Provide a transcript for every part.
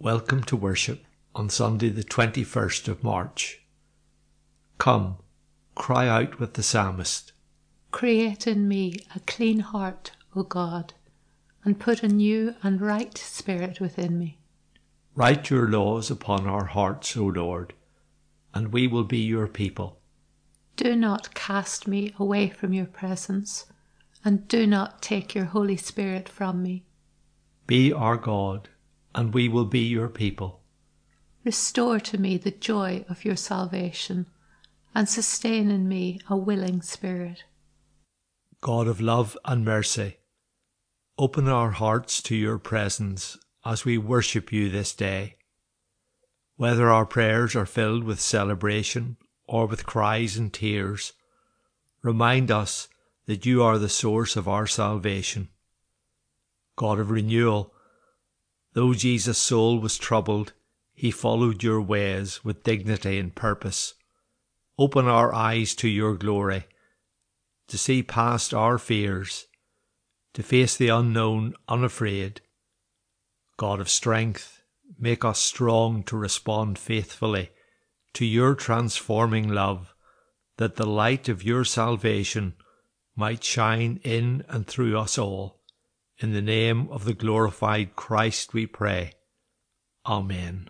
Welcome to worship on Sunday the 21st of March. Come, cry out with the psalmist. Create in me a clean heart, O God, and put a new and right spirit within me. Write your laws upon our hearts, O Lord, and we will be your people. Do not cast me away from your presence, and do not take your Holy Spirit from me. Be our God, and we will be your people. Restore to me the joy of your salvation, and sustain in me a willing spirit. God of love and mercy, open our hearts to your presence as we worship you this day. Whether our prayers are filled with celebration or with cries and tears, remind us that you are the source of our salvation. God of renewal, though Jesus' soul was troubled, he followed your ways with dignity and purpose. Open our eyes to your glory, to see past our fears, to face the unknown unafraid. God of strength, make us strong to respond faithfully to your transforming love, that the light of your salvation might shine in and through us all. In the name of the glorified Christ we pray. Amen.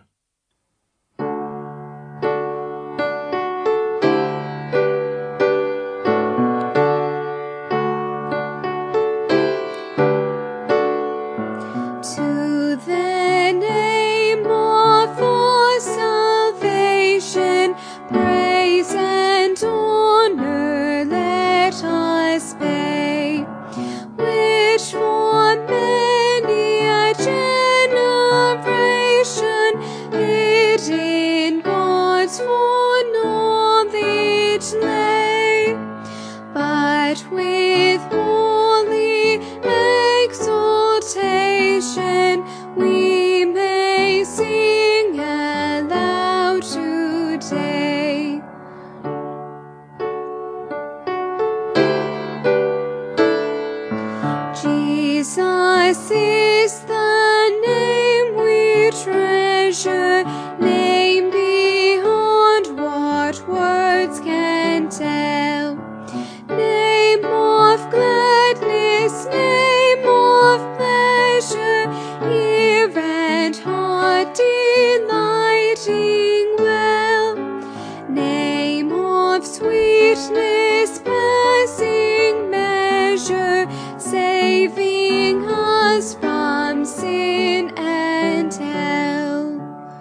To the name of our salvation, praise and honor let us pay, which for many a generation hid in God's foreknowledge lay, but with holy exaltation we may sing aloud today. Jesus is the name we treasure, name beyond what words can tell, name of gladness, name of pleasure, ear and heart delighting well, name of sweetness passing measure, saving us from sin and hell.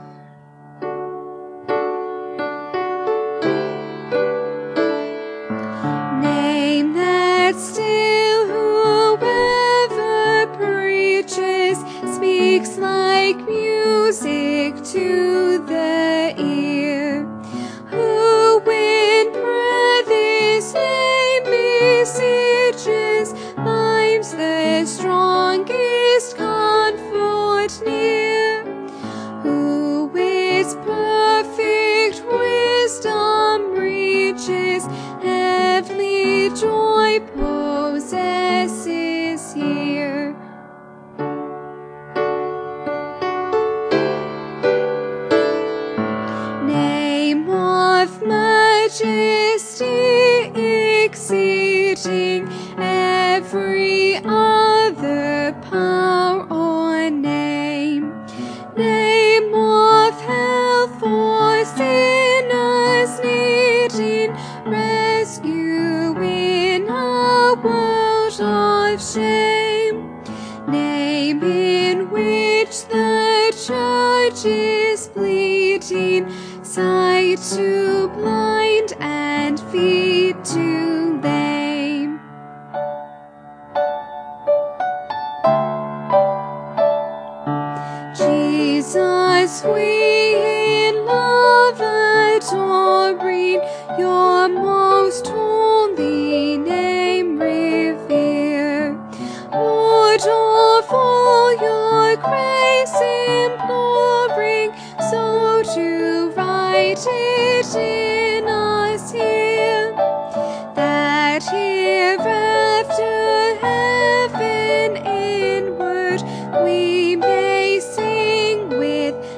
Name that still whoever preaches speaks like music to the ear, who in prayer this name beseeches, finds the strongest comfort near, who with perfect wisdom reaches, heavenly joy possesses here. Name of majesty exceeding every other power or name, name of hell for sinners needing rescue in a world of shame, name in which the church is bleeding, sight to blind and feet to lame. Jesus, we in love adoring, your most holy name revere. Lord of all, your grace imploring, so to write it in us here, that hereafter heaven inward we may sing with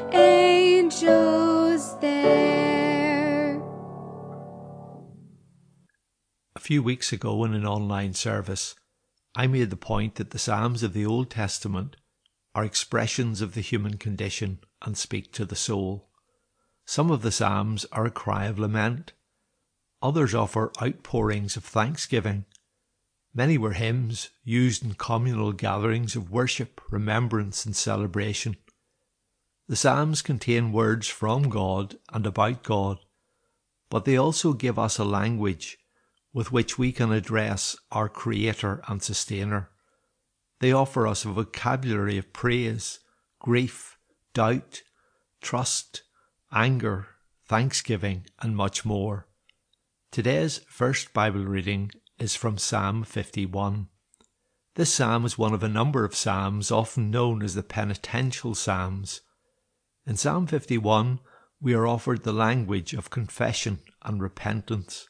few weeks ago in an online service, I made the point that the Psalms of the Old Testament are expressions of the human condition and speak to the soul. Some of the Psalms are a cry of lament. Others offer outpourings of thanksgiving. Many were hymns used in communal gatherings of worship, remembrance and celebration. The Psalms contain words from God and about God, but they also give us a language with which we can address our Creator and Sustainer. They offer us a vocabulary of praise, grief, doubt, trust, anger, thanksgiving, and much more. Today's first Bible reading is from Psalm 51. This psalm is one of a number of psalms often known as the penitential psalms. In Psalm 51, we are offered the language of confession and repentance.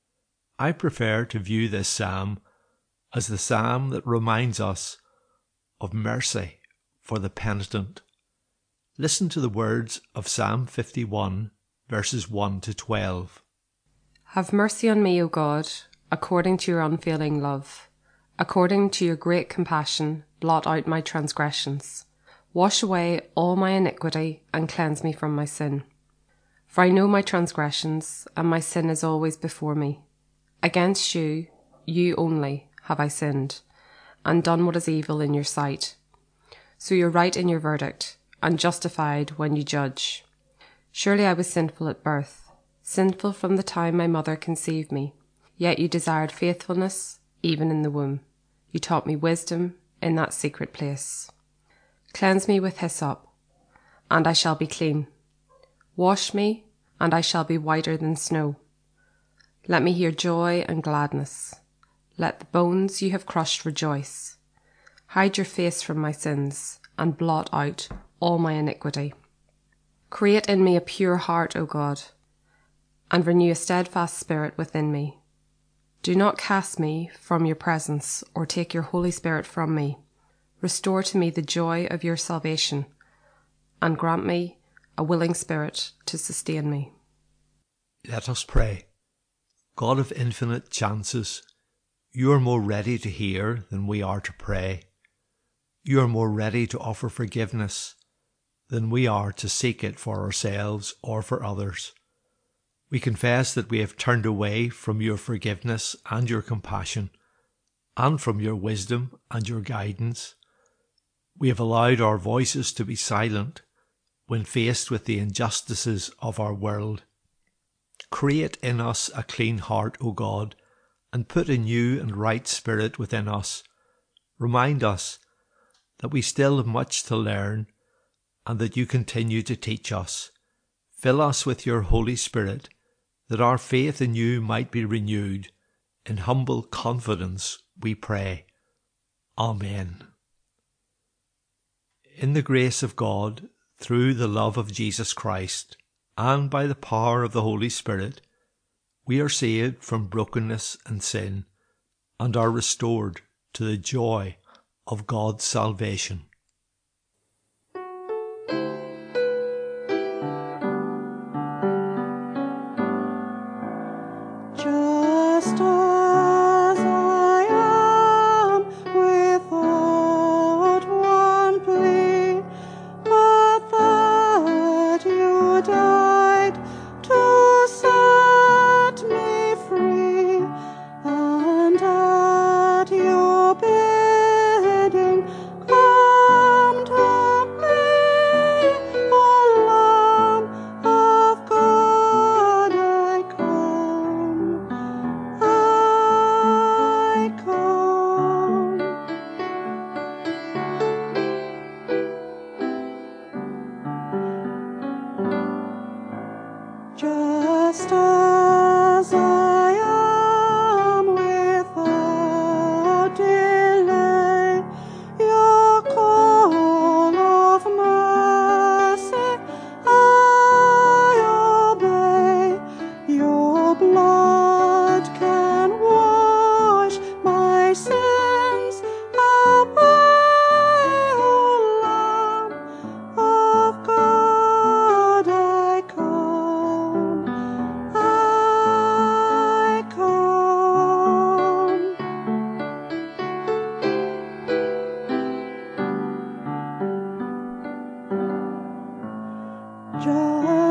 I prefer to view this psalm as the psalm that reminds us of mercy for the penitent. Listen to the words of Psalm 51, verses 1 to 12. Have mercy on me, O God, according to your unfailing love. According to your great compassion, blot out my transgressions. Wash away all my iniquity and cleanse me from my sin. For I know my transgressions, and my sin is always before me. Against you, you only, have I sinned, and done what is evil in your sight. So you're right in your verdict, and justified when you judge. Surely I was sinful at birth, sinful from the time my mother conceived me. Yet you desired faithfulness, even in the womb. You taught me wisdom in that secret place. Cleanse me with hyssop, and I shall be clean. Wash me, and I shall be whiter than snow. Let me hear joy and gladness. Let the bones you have crushed rejoice. Hide your face from my sins, and blot out all my iniquity. Create in me a pure heart, O God, and renew a steadfast spirit within me. Do not cast me from your presence, or take your Holy Spirit from me. Restore to me the joy of your salvation, and grant me a willing spirit to sustain me. Let us pray. God of infinite chances, you are more ready to hear than we are to pray. You are more ready to offer forgiveness than we are to seek it for ourselves or for others. We confess that we have turned away from your forgiveness and your compassion, and from your wisdom and your guidance. We have allowed our voices to be silent when faced with the injustices of our world. Create in us a clean heart, O God, and put a new and right spirit within us. Remind us that we still have much to learn and that you continue to teach us. Fill us with your Holy Spirit, that our faith in you might be renewed. In humble confidence we pray. Amen. In the grace of God, through the love of Jesus Christ, and by the power of the Holy Spirit, we are saved from brokenness and sin, and are restored to the joy of God's salvation. Just as I am, without one plea, but that you died to set me free, and at your bidding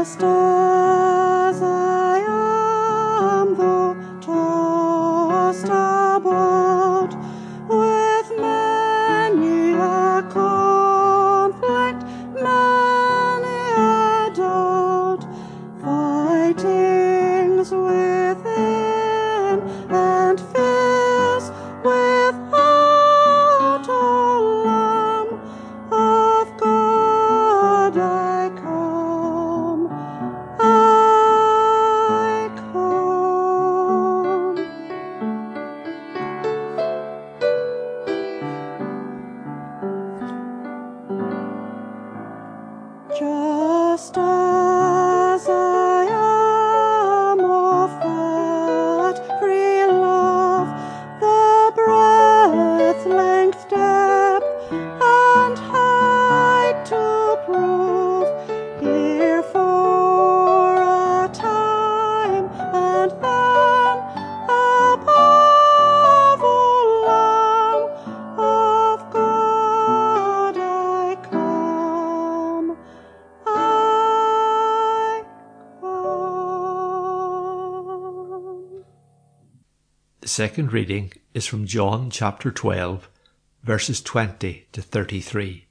Just as I am, though tossed about with many a conflict, many a doubt, fightings within and fears without, O Lamb of God, I come, I come. Just as I am of that free love, the breadth, length, depth, and height to prove, here for a time, and then above, O Lamb of God, I come, I come. The second reading is from John chapter 12, verses 20 to 33.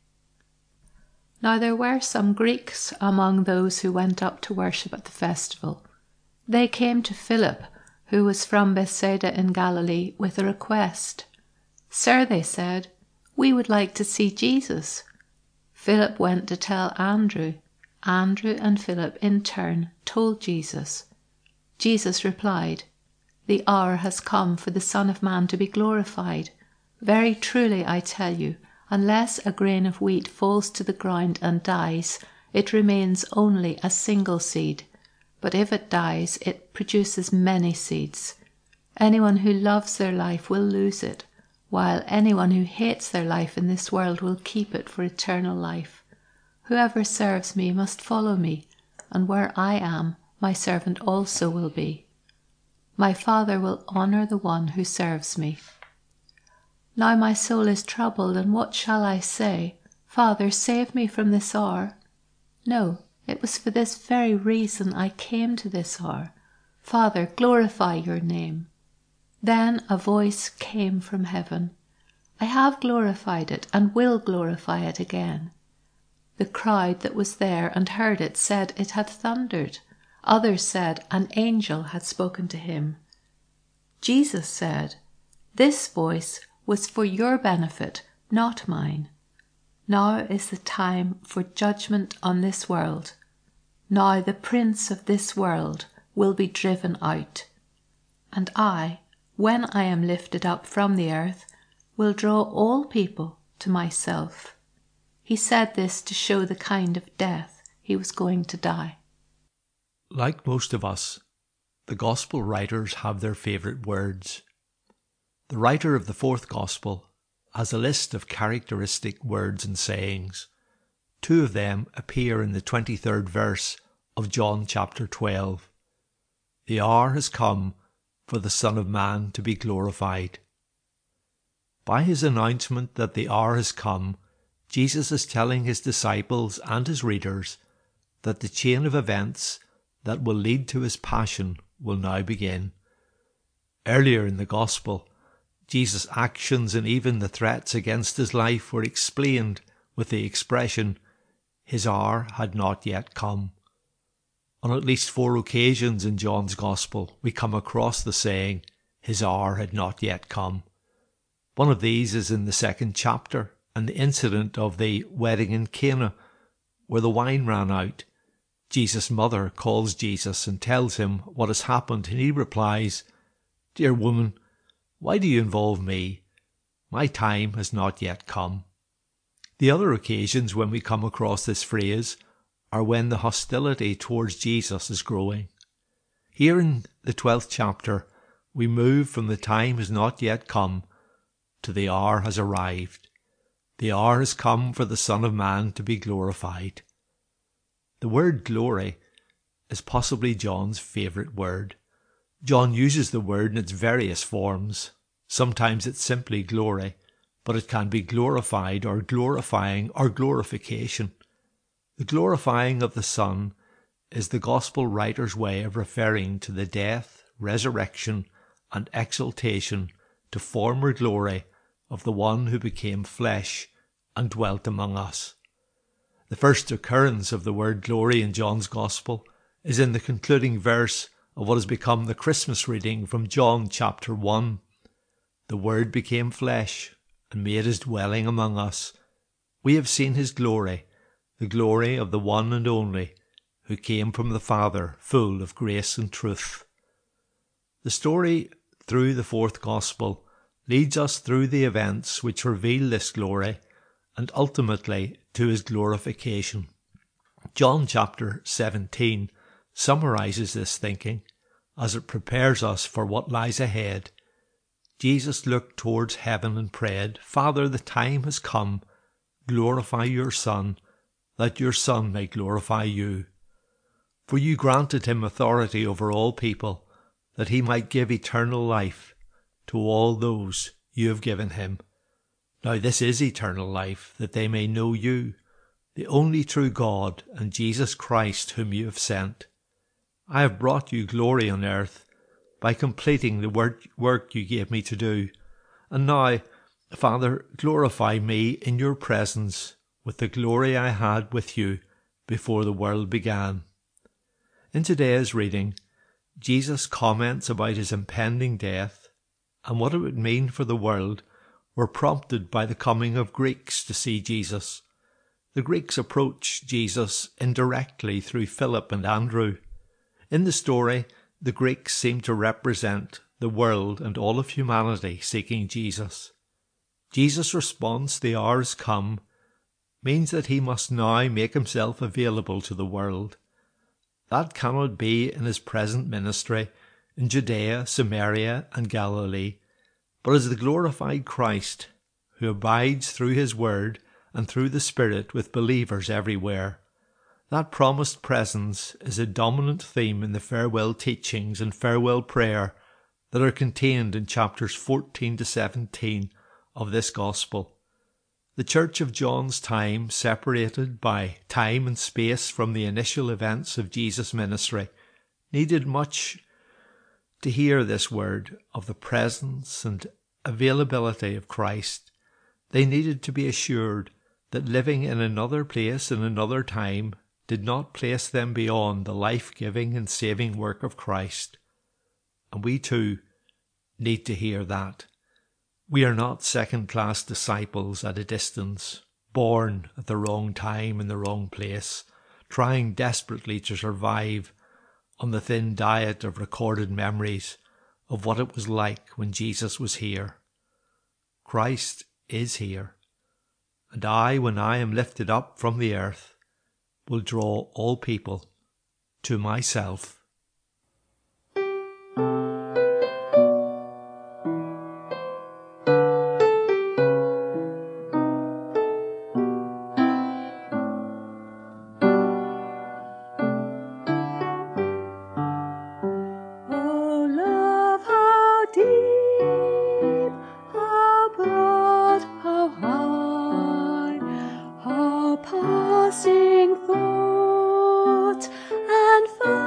Now there were some Greeks among those who went up to worship at the festival. They came to Philip, who was from Bethsaida in Galilee, with a request. "Sir," they said, "we would like to see Jesus." Philip went to tell Andrew. Andrew and Philip in turn told Jesus. Jesus replied, "The hour has come for the Son of Man to be glorified. Very truly I tell you, unless a grain of wheat falls to the ground and dies, it remains only a single seed. But if it dies, it produces many seeds. Anyone who loves their life will lose it, while anyone who hates their life in this world will keep it for eternal life. Whoever serves me must follow me, and where I am, my servant also will be. My Father will honor the one who serves me. Now my soul is troubled, and what shall I say? Father, save me from this hour. No, it was for this very reason I came to this hour. Father, glorify your name." Then a voice came from heaven. "I have glorified it and will glorify it again." The crowd that was there and heard it said it had thundered. Others said an angel had spoken to him. Jesus said, "This voice was for your benefit, not mine. Now is the time for judgment on this world. Now the prince of this world will be driven out. And I, when I am lifted up from the earth, will draw all people to myself." He said this to show the kind of death he was going to die. Like most of us, the Gospel writers have their favourite words. The writer of the fourth Gospel has a list of characteristic words and sayings. Two of them appear in the 23rd verse of John chapter 12. The hour has come for the Son of Man to be glorified. By his announcement that the hour has come, Jesus is telling his disciples and his readers that the chain of events that will lead to his passion will now begin. Earlier in the Gospel, Jesus' actions and even the threats against his life were explained with the expression, "His hour had not yet come." On at least 4 occasions in John's Gospel, we come across the saying, "His hour had not yet come." One of these is in the 2nd chapter and the incident of the wedding in Cana, where the wine ran out. Jesus' mother calls Jesus and tells him what has happened, and he replies, "Dear woman, why do you involve me? My time has not yet come." The other occasions when we come across this phrase are when the hostility towards Jesus is growing. Here in the 12th chapter, we move from the time has not yet come to the hour has arrived. The hour has come for the Son of Man to be glorified. The word glory is possibly John's favourite word. John uses the word in its various forms. Sometimes it's simply glory, but it can be glorified or glorifying or glorification. The glorifying of the Son is the Gospel writer's way of referring to the death, resurrection, and exaltation to former glory of the one who became flesh and dwelt among us. The first occurrence of the word glory in John's Gospel is in the concluding verse of what has become the Christmas reading from John chapter 1. The Word became flesh and made his dwelling among us. We have seen his glory, the glory of the one and only, who came from the Father, full of grace and truth. The story through the fourth Gospel leads us through the events which reveal this glory and ultimately to his glorification. John chapter 17 summarises this thinking as it prepares us for what lies ahead. Jesus looked towards heaven and prayed, "Father, the time has come. Glorify your Son, that your Son may glorify you. For you granted him authority over all people, that he might give eternal life to all those you have given him. Now this is eternal life, that they may know you, the only true God, and Jesus Christ whom you have sent. I have brought you glory on earth by completing the work you gave me to do. And now, Father, glorify me in your presence with the glory I had with you before the world began." In today's reading, Jesus' comments about his impending death and what it would mean for the world were prompted by the coming of Greeks to see Jesus. The Greeks approached Jesus indirectly through Philip and Andrew. In the story, the Greeks seem to represent the world and all of humanity seeking Jesus. Jesus' response, "The hour has come," means that he must now make himself available to the world. That cannot be in his present ministry in Judea, Samaria, and Galilee, but as the glorified Christ, who abides through his word and through the Spirit with believers everywhere. That promised presence is a dominant theme in the farewell teachings and farewell prayer that are contained in chapters 14 to 17 of this Gospel. The Church of John's time, separated by time and space from the initial events of Jesus' ministry, needed much to hear this word of the presence and availability of Christ. They needed to be assured that living in another place in another time did not place them beyond the life-giving and saving work of Christ. And we too need to hear that. We are not second-class disciples at a distance, born at the wrong time in the wrong place, trying desperately to survive on the thin diet of recorded memories of what it was like when Jesus was here. Christ is here, and I, when I am lifted up from the earth, will draw all people to myself. Oh, love, how deep, how broad, how high, how passing thought and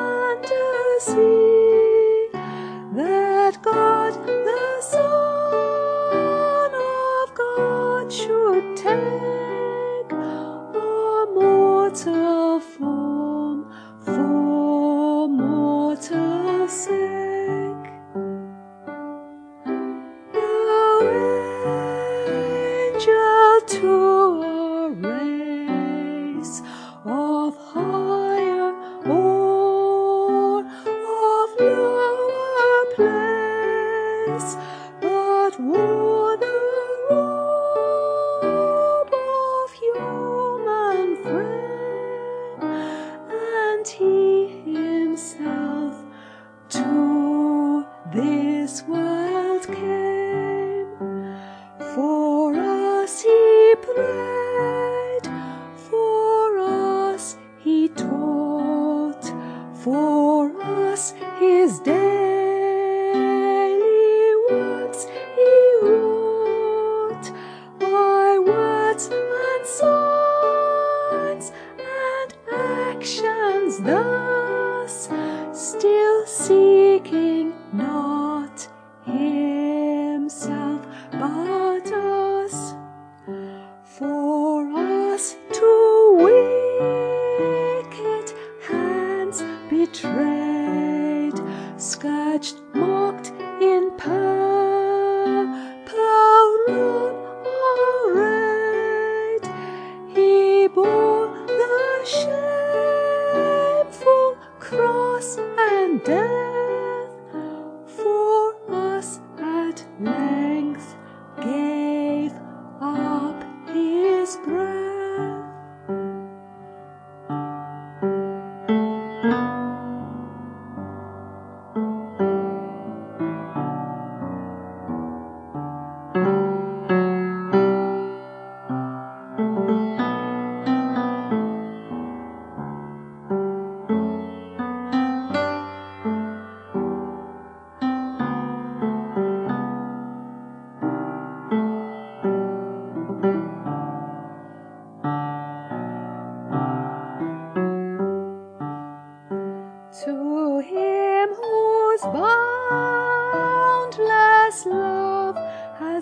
fantasy, that God, the Son of God, should take a mortal form for mortal sake. No angel to a race of higher or of lower place, but wore the robe of human frame, and he himself to this world came. For us he prayed, for us he taught, for us his daily works he wrote, by words and signs and actions thus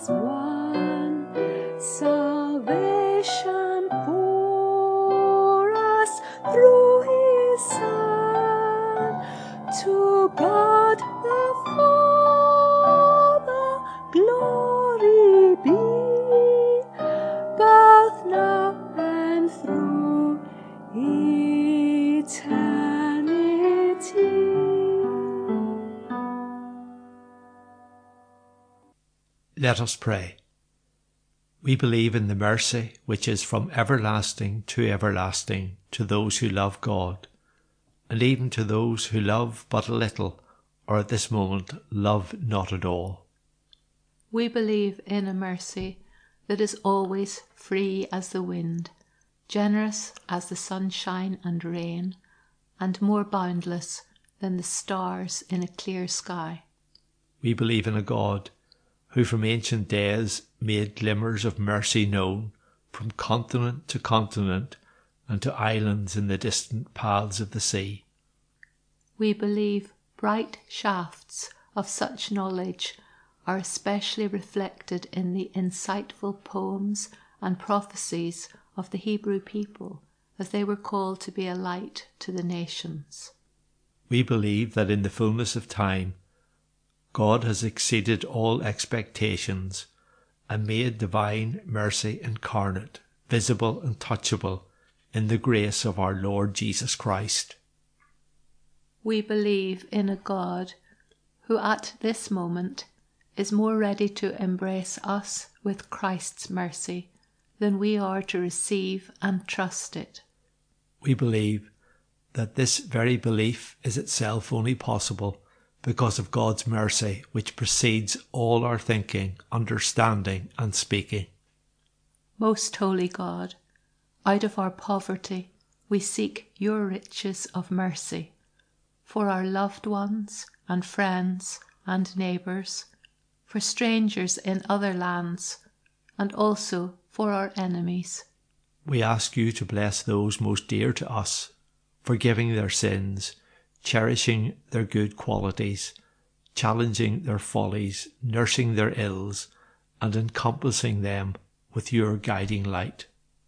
is won, salvation for us through His Son. To God the Father glory be, both now and through eternity. Let us pray. We believe in the mercy which is from everlasting to everlasting to those who love God, and even to those who love but a little, or at this moment love not at all. We believe in a mercy that is always free as the wind, generous as the sunshine and rain, and more boundless than the stars in a clear sky. We believe in a God who from ancient days made glimmers of mercy known from continent to continent and to islands in the distant paths of the sea. We believe bright shafts of such knowledge are especially reflected in the insightful poems and prophecies of the Hebrew people as they were called to be a light to the nations. We believe that in the fullness of time God has exceeded all expectations and made divine mercy incarnate, visible and touchable in the grace of our Lord Jesus Christ. We believe in a God who at this moment is more ready to embrace us with Christ's mercy than we are to receive and trust it. We believe that this very belief is itself only possible because of God's mercy which precedes all our thinking, understanding and speaking. Most holy God, out of our poverty we seek your riches of mercy for our loved ones and friends and neighbours, for strangers in other lands, and also for our enemies. We ask you to bless those most dear to us, forgiving their sins, cherishing their good qualities, challenging their follies, nursing their ills, and encompassing them with your guiding light.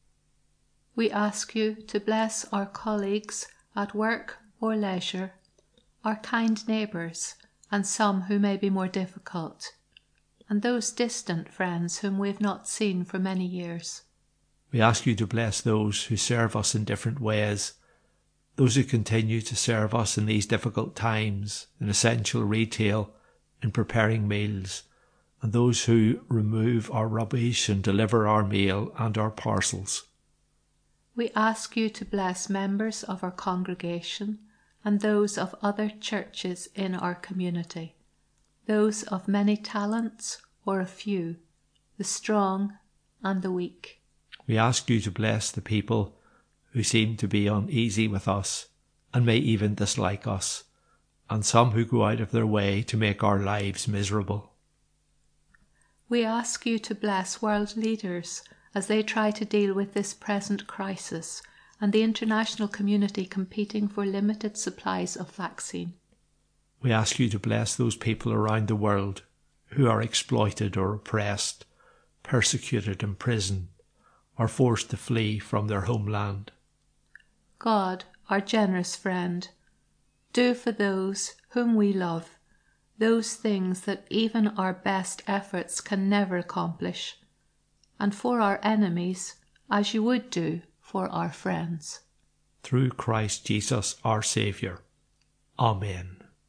We ask you to bless our colleagues at work or leisure, our kind neighbours, and some who may be more difficult, and those distant friends whom we have not seen for many years. We ask you to bless those who serve us in different ways, those who continue to serve us in these difficult times, in essential retail, in preparing meals, and those who remove our rubbish and deliver our mail and our parcels. We ask you to bless members of our congregation and those of other churches in our community, those of many talents or a few, the strong and the weak. We ask you to bless the people who seem to be uneasy with us and may even dislike us, and some who go out of their way to make our lives miserable. We ask you to bless world leaders as they try to deal with this present crisis and the international community competing for limited supplies of vaccine. We ask you to bless those people around the world who are exploited or oppressed, persecuted, imprisoned, or forced to flee from their homeland. God, our generous friend, do for those whom we love those things that even our best efforts can never accomplish, and for our enemies as you would do for our friends. Through Christ Jesus our Saviour. Amen.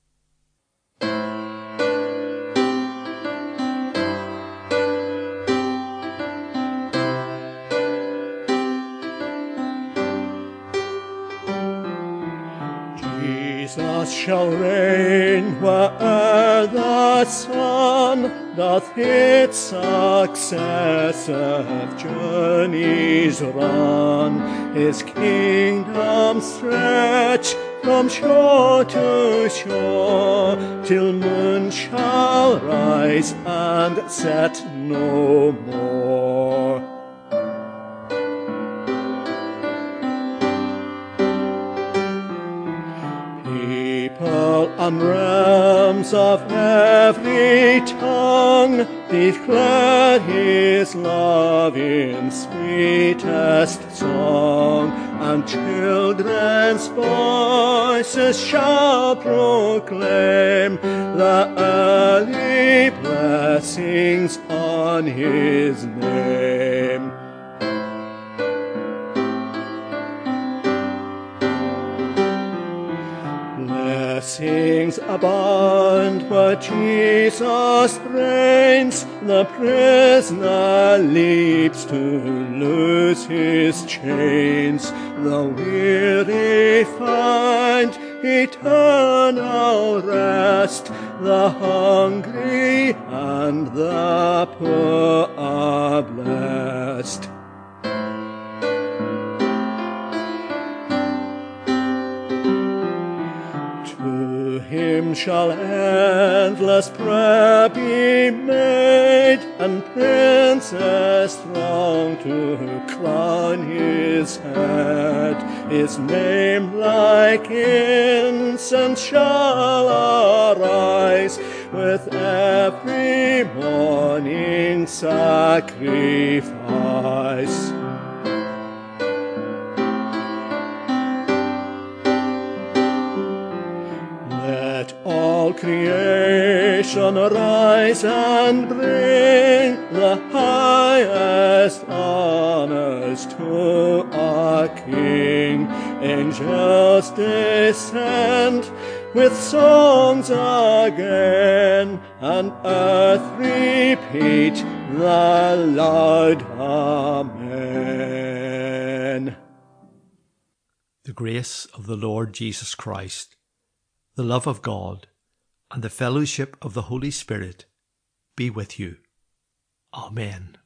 Jesus shall reign where'er the sun doth its successive journeys run. His kingdom stretch from shore to shore, till moon shall rise and set no more. People and realms of every tongue declare his love in sweetest song, and children's voices shall proclaim the early blessings on his name. Blessings abound where Jesus reigns. The prisoner leaps to loose his chains. The weary find eternal rest. The hungry and the poor are blessed. To him shall endless prayer be made, and princes throng to crown his head. His name like incense shall arise with every morning sacrifice. Let all creation rise and bring the highest honors to our King. Angels descend with songs again, and earth repeat the loud Amen. The grace of the Lord Jesus Christ, the love of God, and the fellowship of the Holy Spirit be with you. Amen.